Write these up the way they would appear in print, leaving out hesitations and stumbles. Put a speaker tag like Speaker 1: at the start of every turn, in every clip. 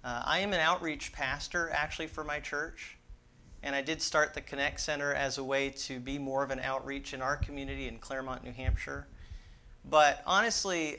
Speaker 1: I am an outreach pastor, actually, for my church. And I did start the Connect Center as a way to be more of an outreach in our community in Claremont, New Hampshire. But honestly,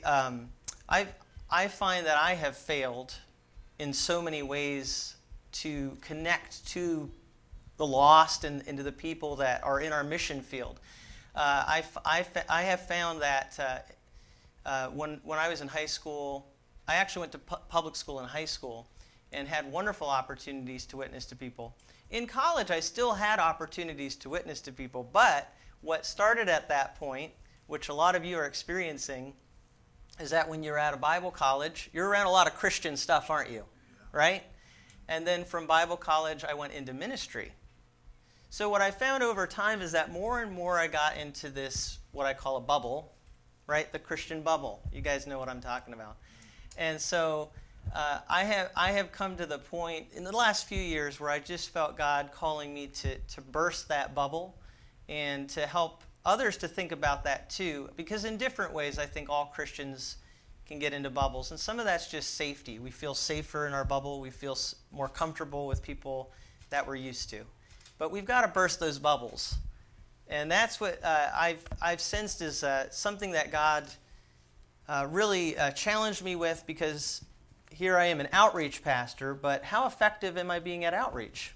Speaker 1: I find that I have failed in so many ways to connect to the lost and to the people that are in our mission field. I have found that when I was in high school, I actually went to public school in high school and had wonderful opportunities to witness to people. In college, I still had opportunities to witness to people, but what started at that point, which a lot of you are experiencing, is that when you're at a Bible college, you're around a lot of Christian stuff, aren't you? Right? And then from Bible college, I went into ministry. So what I found over time is that more and more I got into this, what I call a bubble, right? The Christian bubble. You guys know what I'm talking about. And so I have come to the point in the last few years where I just felt God calling me to burst that bubble and to help others to think about that too. Because in different ways, I think all Christians can get into bubbles. And some of that's just safety. We feel safer in our bubble. We feel more comfortable with people that we're used to. But we've got to burst those bubbles. And that's what I've sensed is something that God really challenged me with, because here I am an outreach pastor, but how effective am I being at outreach?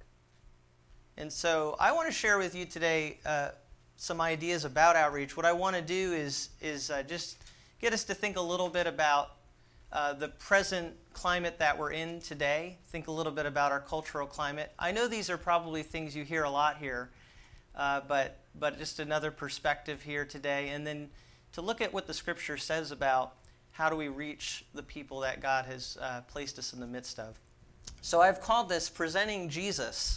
Speaker 1: And so I want to share with you today some ideas about outreach. What I want to do is just get us to think a little bit about the present climate that we're in today, think a little bit about our cultural climate. I know these are probably things you hear a lot here, but just another perspective here today, and then to look at what the Scripture says about how do we reach the people that God has placed us in the midst of. So I've called this Presenting Jesus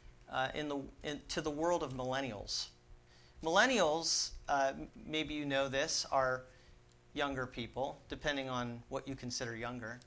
Speaker 1: to the World of Millennials. Millennials, maybe you know this, are younger people, depending on what you consider younger.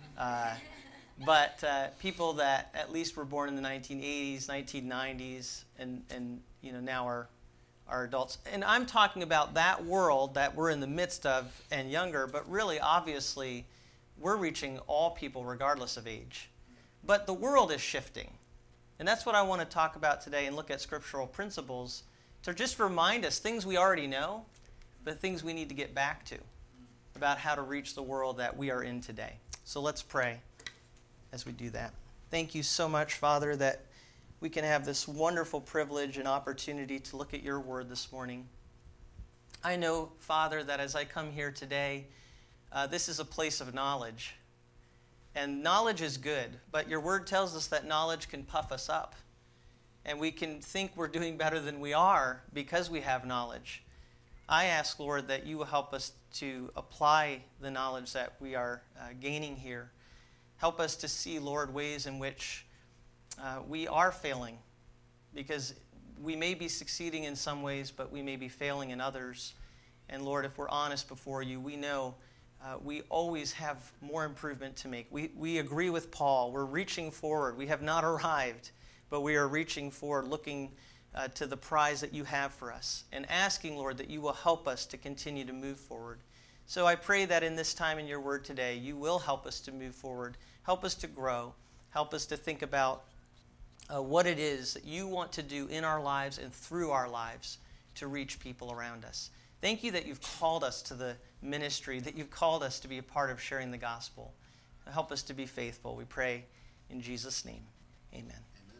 Speaker 1: But people that at least were born in the 1980s, 1990s, and now are adults. And I'm talking about that world that we're in the midst of and younger, but really, obviously, we're reaching all people regardless of age. But the world is shifting. And that's what I want to talk about today and look at scriptural principles to just remind us things we already know, but things we need to get back to about how to reach the world that we are in today. So let's pray as we do that. Thank you so much, Father, that we can have this wonderful privilege and opportunity to look at your word this morning. I know, Father, that as I come here today, this is a place of knowledge. And knowledge is good, but your word tells us that knowledge can puff us up. And we can think we're doing better than we are because we have knowledge. I ask, Lord, that you will help us to apply the knowledge that we are gaining here. Help us to see, Lord, ways in which we are failing, because we may be succeeding in some ways, but we may be failing in others. And Lord, if we're honest before you, we know we always have more improvement to make. We agree with Paul. We're reaching forward. We have not arrived, but we are reaching forward, looking to the prize that you have for us, and asking, Lord, that you will help us to continue to move forward. So I pray that in this time in your word today, you will help us to move forward, help us to grow, help us to think about what it is that you want to do in our lives and through our lives to reach people around us. Thank you that you've called us to the ministry, that you've called us to be a part of sharing the gospel. Help us to be faithful, we pray in Jesus' name. Amen.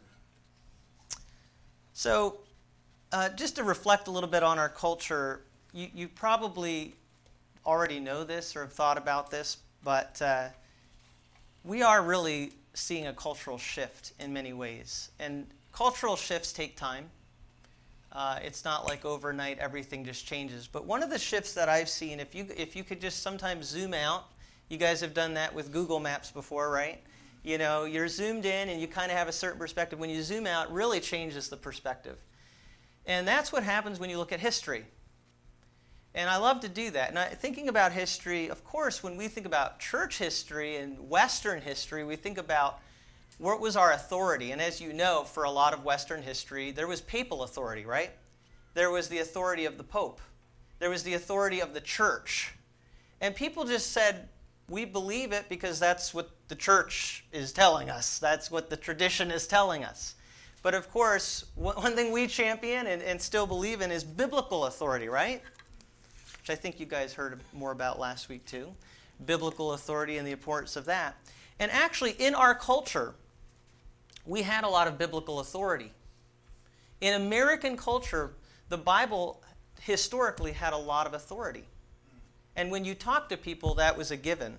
Speaker 1: So, just to reflect a little bit on our culture, you probably already know this or have thought about this, but we are really seeing a cultural shift in many ways. And cultural shifts take time. It's not like overnight everything just changes. But one of the shifts that I've seen, if you could just sometimes zoom out, you guys have done that with Google Maps before, right? You know, you're zoomed in and you kind of have a certain perspective. When you zoom out, it really changes the perspective. And that's what happens when you look at history. And I love to do that. And thinking about history, of course, when we think about church history and Western history, we think about what was our authority. And as you know, for a lot of Western history, there was papal authority, right? There was the authority of the Pope. There was the authority of the church. And people just said, we believe it because that's what the church is telling us. That's what the tradition is telling us. But of course, one thing we champion and still believe in is biblical authority, right? Which I think you guys heard more about last week too. Biblical authority and the importance of that. And actually, in our culture, we had a lot of biblical authority. In American culture, the Bible historically had a lot of authority. And when you talk to people, that was a given.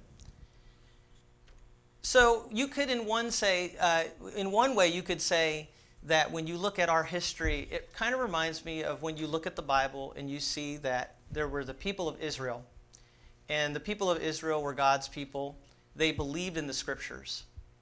Speaker 1: So you could, in one way, you could say that when you look at our history, it kind of reminds me of when you look at the Bible and you see that there were the people of Israel. And the people of Israel were God's people. They believed in the Scriptures.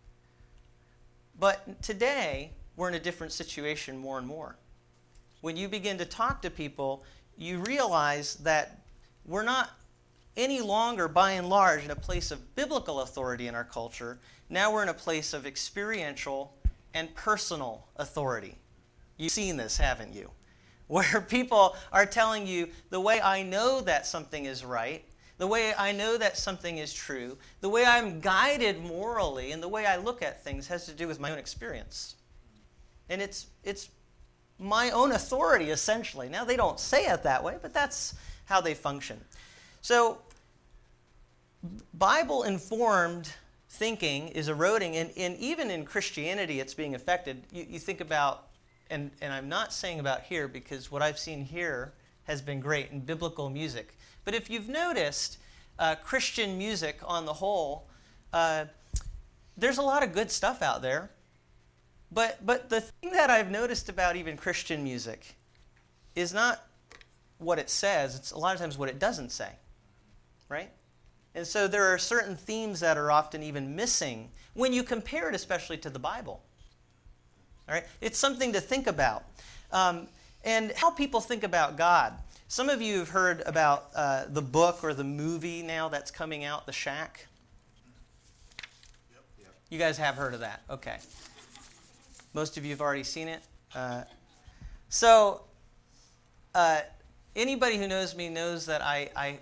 Speaker 1: But today, we're in a different situation more and more. When you begin to talk to people, you realize that we're not any longer, by and large, in a place of biblical authority in our culture. Now we're in a place of experiential and personal authority. You've seen this, haven't you? Where people are telling you, the way I know that something is right, the way I know that something is true, the way I'm guided morally, and the way I look at things has to do with my own experience. And it's my own authority, essentially. Now, they don't say it that way, but that's how they function. So, Bible-informed thinking is eroding, and even in Christianity, it's being affected. You think about, and I'm not saying about here, because what I've seen here has been great in biblical music. But if you've noticed, Christian music on the whole, there's a lot of good stuff out there. But the thing that I've noticed about even Christian music is not what it says. It's a lot of times what it doesn't say, right? And so there are certain themes that are often even missing when you compare it especially to the Bible. All right? It's something to think about. And how people think about God. Some of you have heard about the book or the movie now that's coming out, The Shack. Yep. You guys have heard of that? Okay. Most of you have already seen it. So anybody who knows me knows that I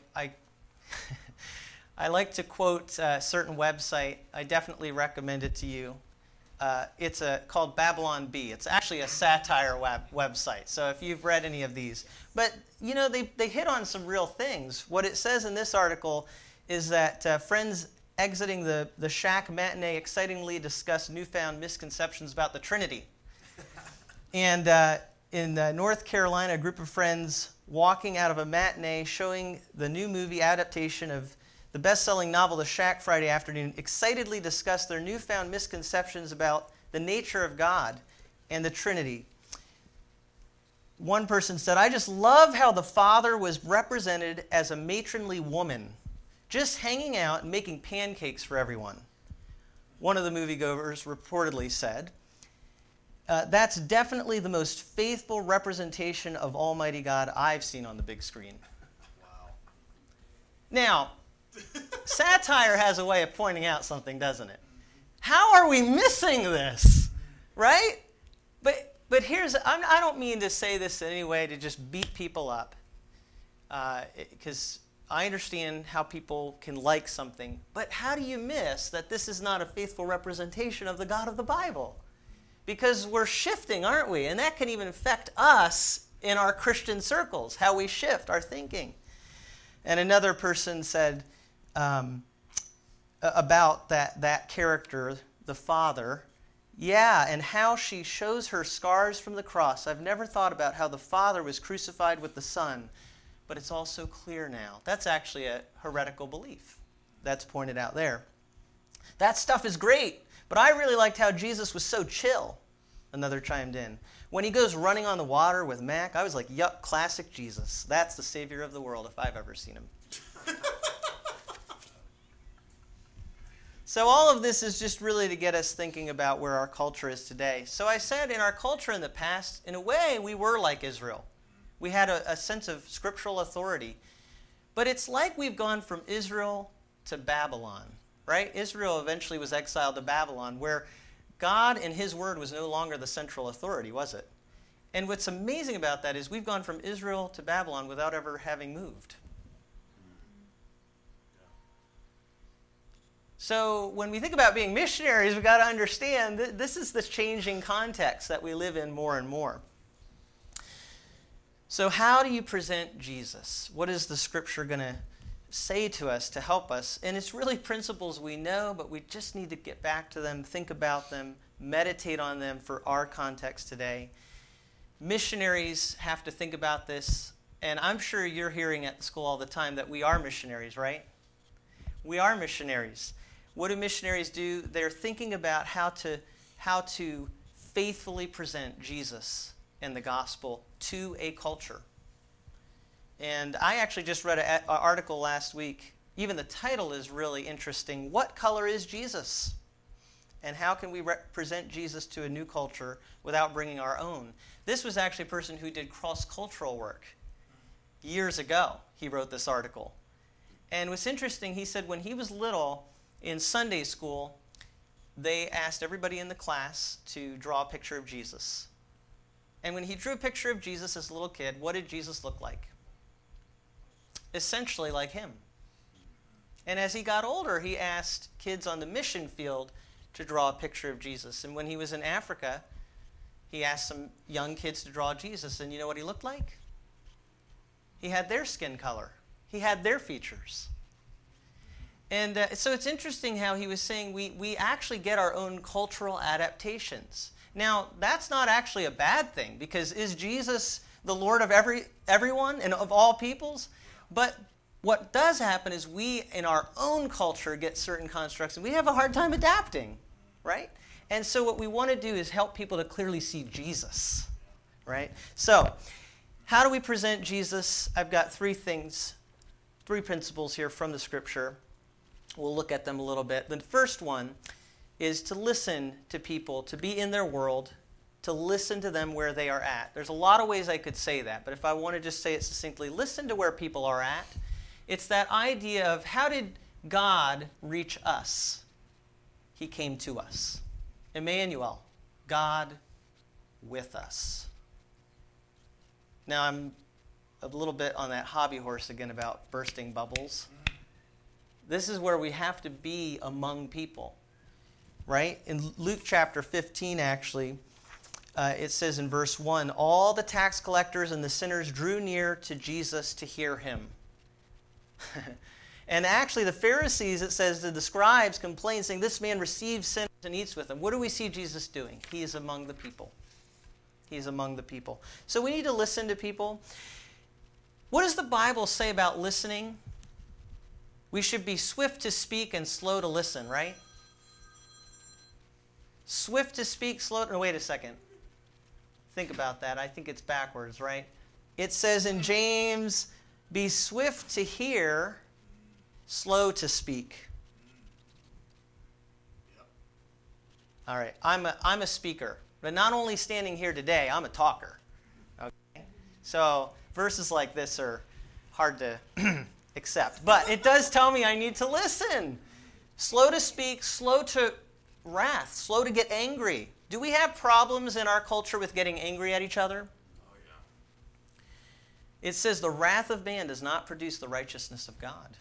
Speaker 1: I like to quote a certain website. I definitely recommend it to you. It's called Babylon Bee. It's actually a satire website. So if you've read any of these. But, you know, they hit on some real things. What it says in this article is that friends exiting the Shack matinee excitingly discuss newfound misconceptions about the Trinity. And in North Carolina, a group of friends walking out of a matinee showing the new movie adaptation of the best-selling novel The Shack Friday afternoon excitedly discussed their newfound misconceptions about the nature of God and the Trinity. One person said, "I just love how the Father was represented as a matronly woman, just hanging out and making pancakes for everyone." One of the moviegoers reportedly said, "That's definitely the most faithful representation of Almighty God I've seen on the big screen." Wow. Now, satire has a way of pointing out something, doesn't it? How are we missing this? Right? But here's, I don't mean to say this in any way to just beat people up, because I understand how people can like something, but how do you miss that this is not a faithful representation of the God of the Bible? Because we're shifting, aren't we? And that can even affect us in our Christian circles, how we shift our thinking. And another person said about that character, the Father, "Yeah, and how she shows her scars from the cross. I've never thought about how the Father was crucified with the Son, but it's all so clear now." That's actually a heretical belief. That's pointed out there. "That stuff is great, but I really liked how Jesus was so chill," another chimed in. "When he goes running on the water with Mac, I was like, yup, classic Jesus. That's the Savior of the world if I've ever seen him." So all of this is just really to get us thinking about where our culture is today. So I said in our culture in the past, in a way, we were like Israel. We had a sense of scriptural authority. But it's like we've gone from Israel to Babylon, right? Israel eventually was exiled to Babylon, where God and his word was no longer the central authority, was it? And what's amazing about that is we've gone from Israel to Babylon without ever having moved. So when we think about being missionaries, we've got to understand that this is the changing context that we live in more and more. So how do you present Jesus? What is the scripture going to say to us to help us? And it's really principles we know, but we just need to get back to them, think about them, meditate on them for our context today. Missionaries have to think about this, and I'm sure you're hearing at the school all the time that we are missionaries, right? We are missionaries. What do missionaries do? They're thinking about how to faithfully present Jesus and the gospel to a culture. And I actually just read an article last week. Even the title is really interesting. What color is Jesus? And how can we represent Jesus to a new culture without bringing our own? This was actually a person who did cross-cultural work. Years ago, he wrote this article. And what's interesting, he said when he was little in Sunday school, they asked everybody in the class to draw a picture of Jesus. And when he drew a picture of Jesus as a little kid, what did Jesus look like? Essentially like him. And as he got older, he asked kids on the mission field to draw a picture of Jesus. And when he was in Africa, he asked some young kids to draw Jesus. And you know what he looked like? He had their skin color. He had their features. And so it's interesting how he was saying we actually get our own cultural adaptations. Now, that's not actually a bad thing, because is Jesus the Lord of everyone and of all peoples? But what does happen is we, in our own culture, get certain constructs, and we have a hard time adapting, right? And so what we want to do is help people to clearly see Jesus, right? So how do we present Jesus? I've got three principles here from the scripture. We'll look at them a little bit. The first one is to listen to people, to be in their world, to listen to them where they are at. There's a lot of ways I could say that, but if I want to just say it succinctly, listen to where people are at. It's that idea of how did God reach us? He came to us. Emmanuel, God with us. Now I'm a little bit on that hobby horse again about bursting bubbles. This is where we have to be among people. Right? In Luke chapter 15, actually, it says in verse 1, all the tax collectors and the sinners drew near to Jesus to hear him. And actually, the Pharisees, it says, the scribes complained, saying, this man receives sinners and eats with them. What do we see Jesus doing? He is among the people. He is among the people. So we need to listen to people. What does the Bible say about listening? We should be swift to speak and slow to listen, right? Swift to speak, slow to... No, wait a second. Think about that. I think it's backwards, right? It says in James, be swift to hear, slow to speak. All right. I'm a speaker. But not only standing here today, I'm a talker. Okay? So verses like this are hard to accept. But it does tell me I need to listen. Slow to speak, slow to wrath, slow to get angry. Do we have problems in our culture with getting angry at each other? Oh, yeah. It says the wrath of man does not produce the righteousness of God.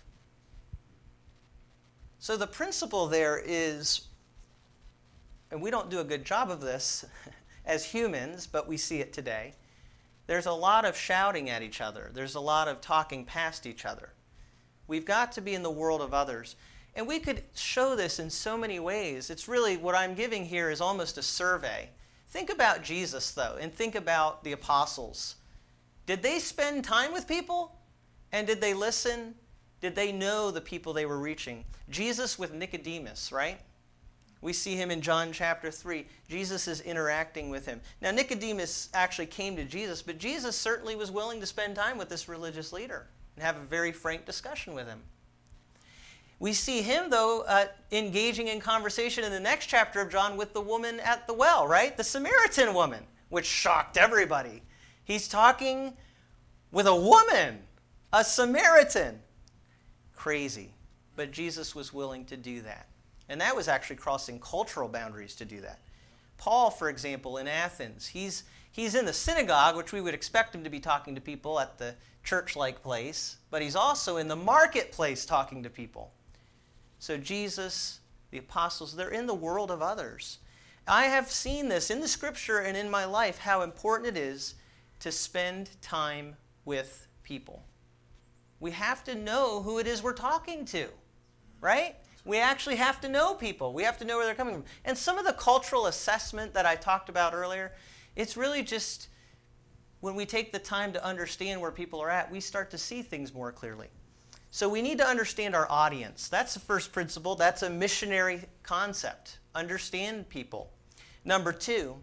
Speaker 1: So the principle there is, and we don't do a good job of this as humans, but we see it today. There's a lot of shouting at each other. There's a lot of talking past each other. We've got to be in the world of others. And we could show this in so many ways. It's really, what I'm giving here is almost a survey. Think about Jesus, though, and think about the apostles. Did they spend time with people? And did they listen? Did they know the people they were reaching? Jesus with Nicodemus, right? We see him in John chapter 3. Jesus is interacting with him. Now, Nicodemus actually came to Jesus, but Jesus certainly was willing to spend time with this religious leader and have a very frank discussion with him. We see him, though, engaging in conversation in the next chapter of John with the woman at the well, right? The Samaritan woman, which shocked everybody. He's talking with a woman, a Samaritan. Crazy. But Jesus was willing to do that. And that was actually crossing cultural boundaries to do that. Paul, for example, in Athens, he's in the synagogue, which we would expect him to be talking to people at the church-like place, but he's also in the marketplace talking to people. So Jesus, the apostles, they're in the world of others. I have seen this in the Scripture and in my life, how important it is to spend time with people. We have to know who it is we're talking to, right? We actually have to know people. We have to know where they're coming from. And some of the cultural assessment that I talked about earlier, it's really just when we take the time to understand where people are at, we start to see things more clearly. So we need to understand our audience. That's the first principle. That's a missionary concept. Understand people. Number 2,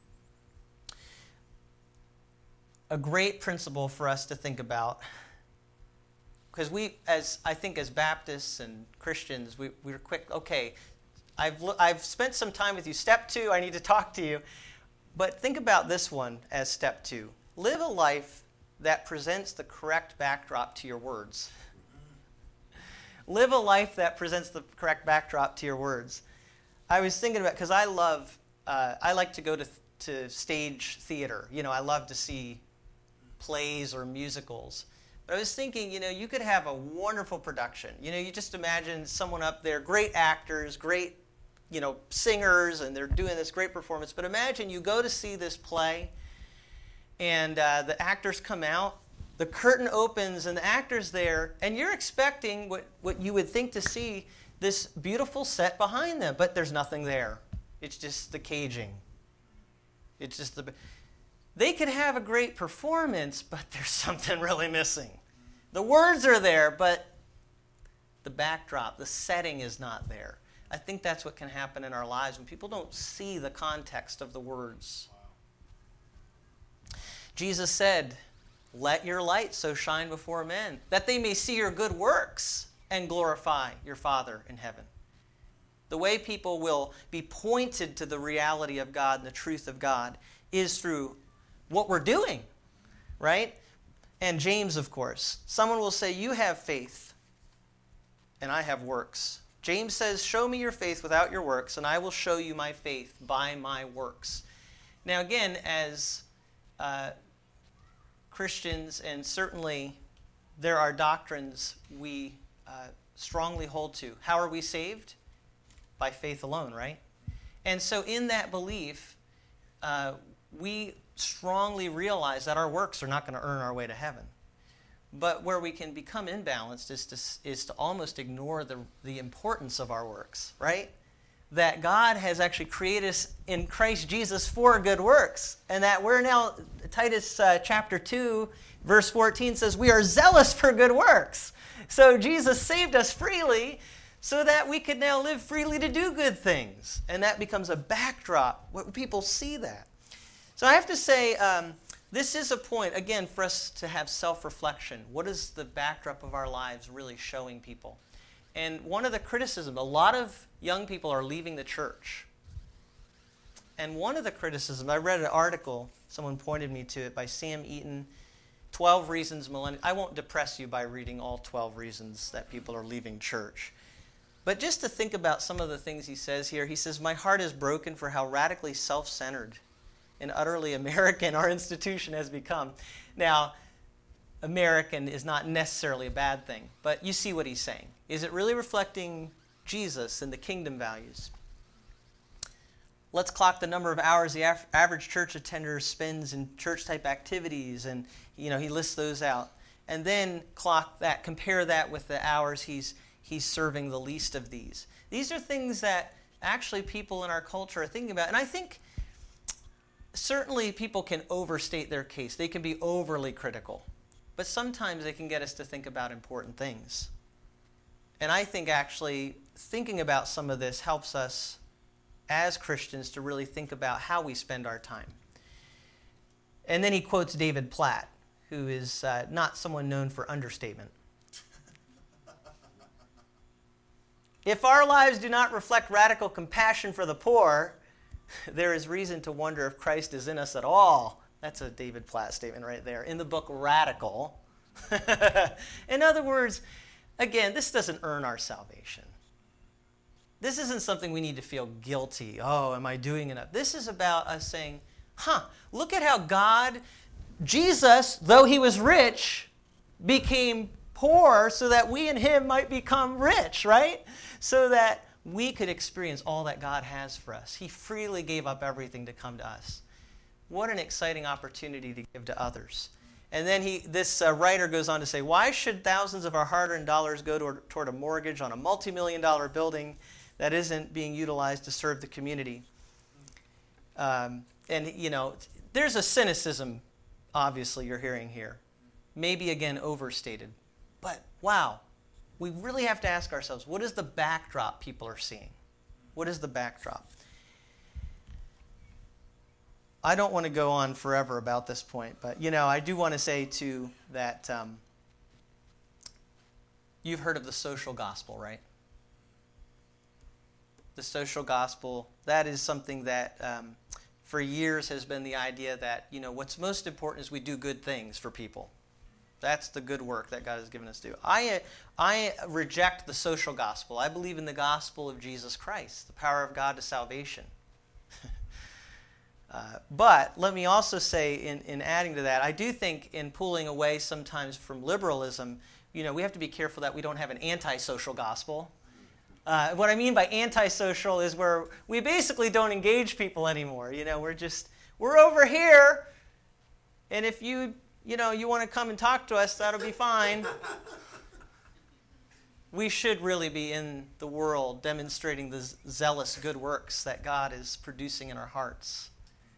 Speaker 1: a great principle for us to think about, because I think as Baptists and Christians, we're quick, okay, I've spent some time with you. Step 2, I need to talk to you. But think about this one as step 2. Live a life that presents the correct backdrop to your words. Live a life that presents the correct backdrop to your words. I was thinking about, because I like to go to stage theater. I love to see plays or musicals. But I was thinking, you could have a wonderful production. You just imagine someone up there, great actors, great, singers, and they're doing this great performance. But imagine you go to see this play, and the actors come out, the curtain opens, and the actor's there, and you're expecting what you would think to see, this beautiful set behind them, but there's nothing there. It's just the caging. It's just They could have a great performance, but there's something really missing. The words are there, but the backdrop, the setting is not there. I think that's what can happen in our lives when people don't see the context of the words. Wow. Jesus said, "Let your light so shine before men, that they may see your good works and glorify your Father in heaven." The way people will be pointed to the reality of God and the truth of God is through what we're doing, right? And James, of course. Someone will say, "You have faith, and I have works." James says, "Show me your faith without your works, and I will show you my faith by my works." Now again, as Christians, and certainly there are doctrines we strongly hold to. How are we saved? By faith alone, right? And so in that belief, we strongly realize that our works are not going to earn our way to heaven. But where we can become imbalanced is to almost ignore the importance of our works, right? That God has actually created us in Christ Jesus for good works. And that we're now, Titus chapter 2, verse 14 says, we are zealous for good works. So Jesus saved us freely so that we could now live freely to do good things. And that becomes a backdrop where people see that. So I have to say, this is a point, again, for us to have self-reflection. What is the backdrop of our lives really showing people? And one of the criticisms, a lot of young people are leaving the church. And one of the criticisms, I read an article, someone pointed me to it, by Sam Eaton, 12 Reasons Millennials. I won't depress you by reading all 12 reasons that people are leaving church. But just to think about some of the things he says here, he says, "My heart is broken for how radically self-centered and utterly American our institution has become." Now, American is not necessarily a bad thing, but you see what he's saying. Is it really reflecting Jesus and the kingdom values? Let's clock the number of hours the average church attender spends in church-type activities, and he lists those out. And then clock that, compare that with the hours he's serving the least of these. These are things that actually people in our culture are thinking about. And I think certainly people can overstate their case. They can be overly critical. But sometimes they can get us to think about important things. And I think actually thinking about some of this helps us as Christians to really think about how we spend our time. And then he quotes David Platt, who is not someone known for understatement. "If our lives do not reflect radical compassion for the poor, there is reason to wonder if Christ is in us at all." That's a David Platt statement right there in the book Radical. In other words, again, this doesn't earn our salvation. This isn't something we need to feel guilty. Oh, am I doing enough? This is about us saying, look at how God, Jesus, though he was rich, became poor so that we and him might become rich, right? So that we could experience all that God has for us. He freely gave up everything to come to us. What an exciting opportunity to give to others. And then this writer goes on to say, why should thousands of our hard-earned dollars go toward a mortgage on a multi-million-dollar building that isn't being utilized to serve the community? There's a cynicism, obviously, you're hearing here. Maybe, again, overstated. But, wow, we really have to ask ourselves, what is the backdrop people are seeing? What is the backdrop? I don't want to go on forever about this point, but, I do want to say, too, that you've heard of the social gospel, right? The social gospel, that is something that for years has been the idea that, what's most important is we do good things for people. That's the good work that God has given us to do. I reject the social gospel. I believe in the gospel of Jesus Christ, the power of God to salvation. But let me also say, in adding to that, I do think in pulling away sometimes from liberalism, we have to be careful that we don't have an antisocial gospel. What I mean by antisocial is where we basically don't engage people anymore. We're over here, and if you want to come and talk to us, that'll be fine. We should really be in the world demonstrating the zealous good works that God is producing in our hearts.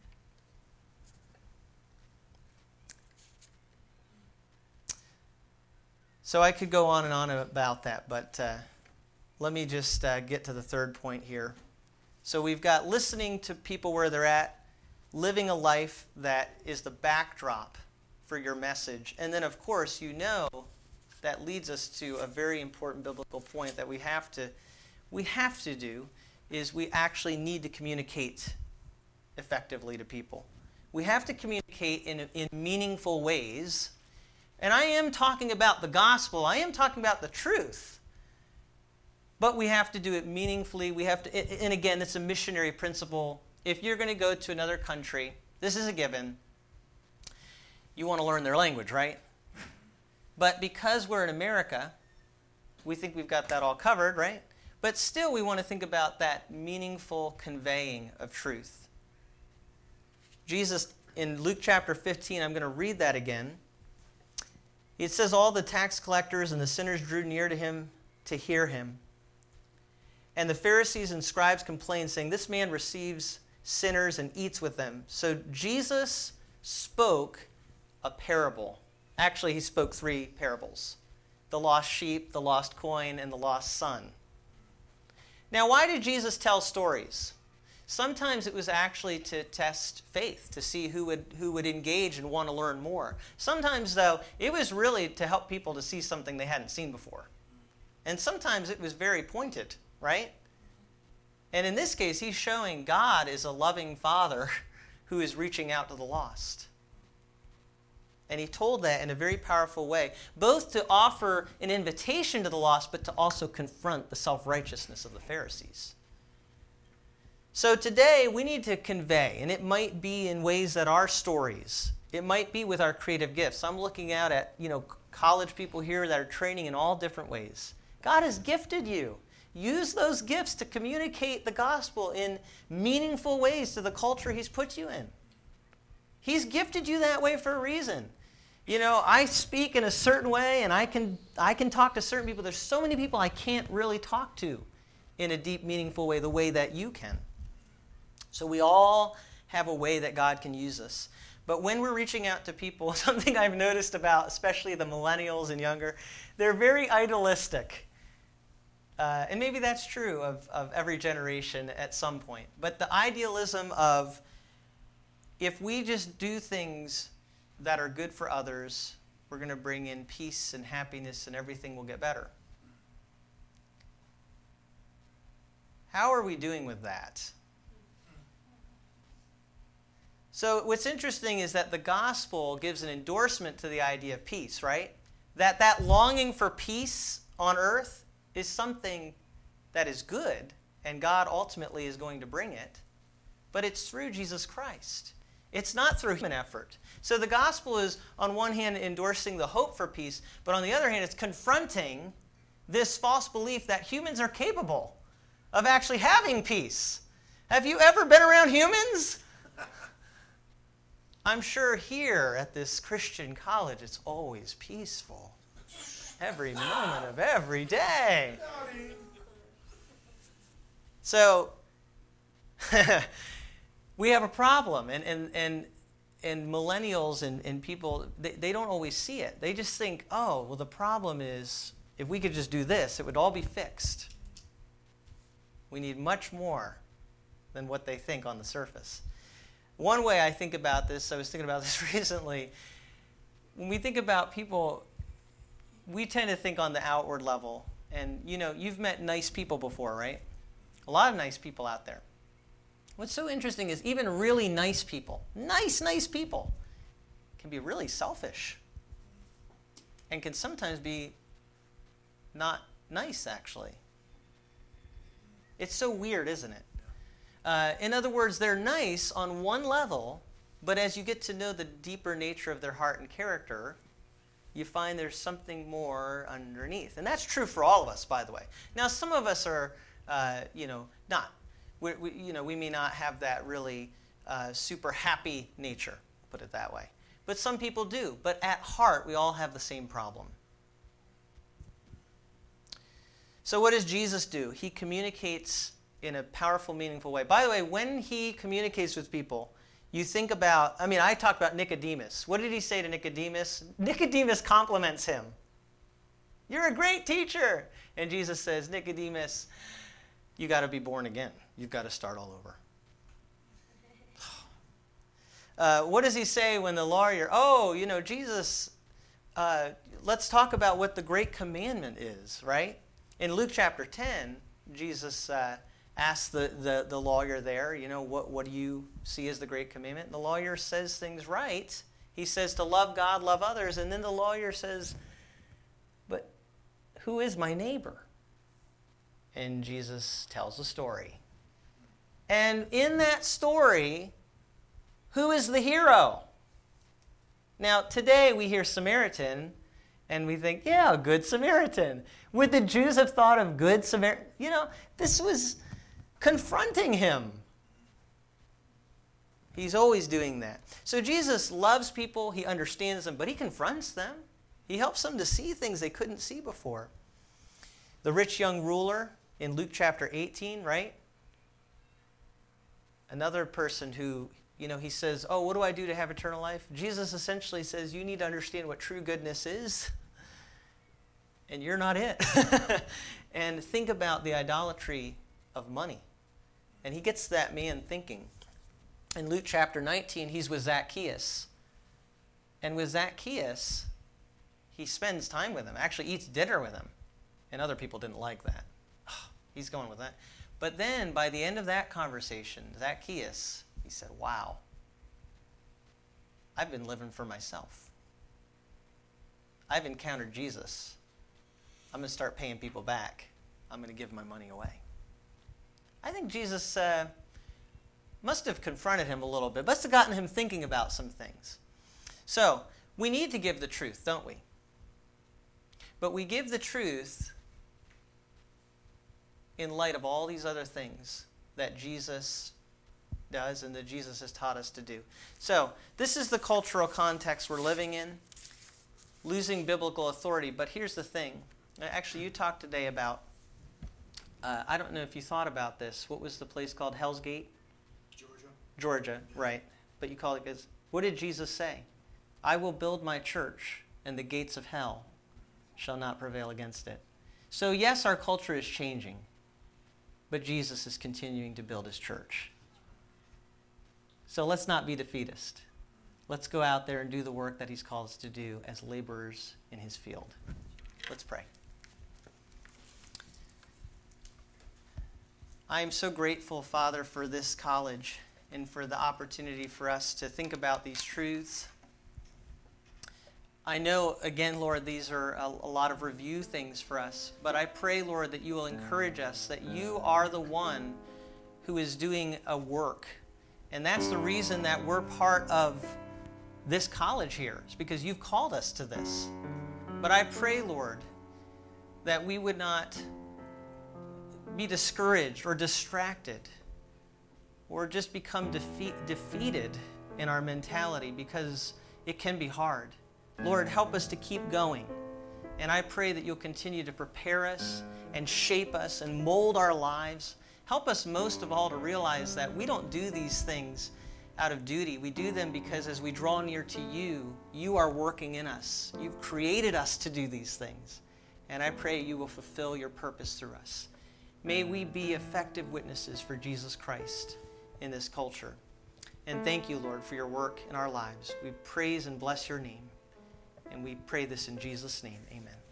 Speaker 1: So I could go on and on about that, but let me just get to the third point here. So we've got listening to people where they're at, living a life that is the backdrop for your message. And then, of course, that leads us to a very important biblical point that we have to do, is we actually need to communicate effectively to people. We have to communicate in meaningful ways. And I am talking about the gospel. I am talking about the truth. But we have to do it meaningfully. And again, it's a missionary principle. If you're going to go to another country, this is a given. You want to learn their language, right? But because we're in America, we think we've got that all covered, right? But still, we want to think about that meaningful conveying of truth. Jesus, in Luke chapter 15, I'm going to read that again. It says, all the tax collectors and the sinners drew near to him to hear him. And the Pharisees and scribes complained, saying, this man receives sinners and eats with them. So Jesus spoke a parable. Actually, he spoke 3 parables. The lost sheep, the lost coin, and the lost son. Now, why did Jesus tell stories? Sometimes it was actually to test faith, to see who would engage and want to learn more. Sometimes, though, it was really to help people to see something they hadn't seen before. And sometimes it was very pointed, right? And in this case, he's showing God is a loving Father who is reaching out to the lost. And he told that in a very powerful way, both to offer an invitation to the lost, but to also confront the self-righteousness of the Pharisees. So today, we need to convey, and it might be in ways that are stories. It might be with our creative gifts. I'm looking out at, college people here that are training in all different ways. God has gifted you. Use those gifts to communicate the gospel in meaningful ways to the culture he's put you in. He's gifted you that way for a reason. I speak in a certain way, and I can talk to certain people. There's so many people I can't really talk to in a deep, meaningful way, the way that you can. So we all have a way that God can use us. But when we're reaching out to people, something I've noticed about, especially the millennials and younger, they're very idealistic. And maybe that's true of every generation at some point. But the idealism of, if we just do things that are good for others, we're going to bring in peace and happiness and everything will get better. How are we doing with that? So what's interesting is that the gospel gives an endorsement to the idea of peace, right? That longing for peace on earth is something that is good, and God ultimately is going to bring it. But it's through Jesus Christ. It's not through human effort. So the gospel is, on one hand, endorsing the hope for peace, but on the other hand, it's confronting this false belief that humans are capable of actually having peace. Have you ever been around humans? I'm sure here at this Christian college, it's always peaceful. Every moment of every day. So, we have a problem, and millennials and people, they don't always see it. They just think, oh, well, the problem is if we could just do this, it would all be fixed. We need much more than what they think on the surface. One way I think about this, I was thinking about this recently, when we think about people, we tend to think on the outward level. And, you've met nice people before, right? A lot of nice people out there. What's so interesting is even really nice people, nice people, can be really selfish and can sometimes be not nice, actually. It's so weird, isn't it? In other words, they're nice on one level, but as you get to know the deeper nature of their heart and character, you find there's something more underneath. And that's true for all of us, by the way. Now, some of us are, not. We may not have that really super happy nature, put it that way. But some people do. But at heart, we all have the same problem. So what does Jesus do? He communicates in a powerful, meaningful way. By the way, when he communicates with people, you think about, I talked about Nicodemus. What did he say to Nicodemus? Nicodemus compliments him. You're a great teacher. And Jesus says, Nicodemus, you got to be born again. You've got to start all over. What does he say when the lawyer, Jesus, let's talk about what the great commandment is, right? In Luke chapter 10, Jesus asks the lawyer there, what do you see as the great commandment? And the lawyer says things right. He says to love God, love others. And then the lawyer says, but who is my neighbor? And Jesus tells a story. And in that story, who is the hero? Now, today we hear Samaritan, and we think, yeah, a good Samaritan. Would the Jews have thought of good Samaritan? This was confronting him. He's always doing that. So Jesus loves people, he understands them, but he confronts them. He helps them to see things they couldn't see before. The rich young ruler in Luke chapter 18, right? Another person who, he says, oh, what do I do to have eternal life? Jesus essentially says, you need to understand what true goodness is, and you're not it. And think about the idolatry of money. And he gets that man thinking. In Luke chapter 19, he's with Zacchaeus. And with Zacchaeus, he spends time with him, actually eats dinner with him. And other people didn't like that. Oh, he's going with that. But then, by the end of that conversation, Zacchaeus, he said, wow, I've been living for myself. I've encountered Jesus. I'm going to start paying people back. I'm going to give my money away. I think Jesus must have confronted him a little bit, must have gotten him thinking about some things. So, we need to give the truth, don't we? But we give the truth in light of all these other things that Jesus does and that Jesus has taught us to do. So, this is the cultural context we're living in, losing biblical authority. But here's the thing. Actually, you talked today about, I don't know if you thought about this. What was the place called? Hell's Gate? Georgia, right. But you call it, because what did Jesus say? I will build my church, and the gates of hell shall not prevail against it. So yes, our culture is changing, but Jesus is continuing to build his church. So let's not be defeatist. Let's go out there and do the work that he's called us to do as laborers in his field. Let's pray. I am so grateful, Father, for this college and for the opportunity for us to think about these truths. I know, again, Lord, these are a lot of review things for us, but I pray, Lord, that you will encourage us, that you are the one who is doing a work And that's the reason that we're part of this college here, is because you've called us to this. But I pray, Lord, that we would not be discouraged or distracted or just become defeated in our mentality, because it can be hard. Lord, help us to keep going. And I pray that you'll continue to prepare us and shape us and mold our lives. Help us most of all to realize that we don't do these things out of duty. We do them because as we draw near to you, you are working in us. You've created us to do these things. And I pray you will fulfill your purpose through us. May we be effective witnesses for Jesus Christ in this culture. And thank you, Lord, for your work in our lives. We praise and bless your name. And we pray this in Jesus' name. Amen.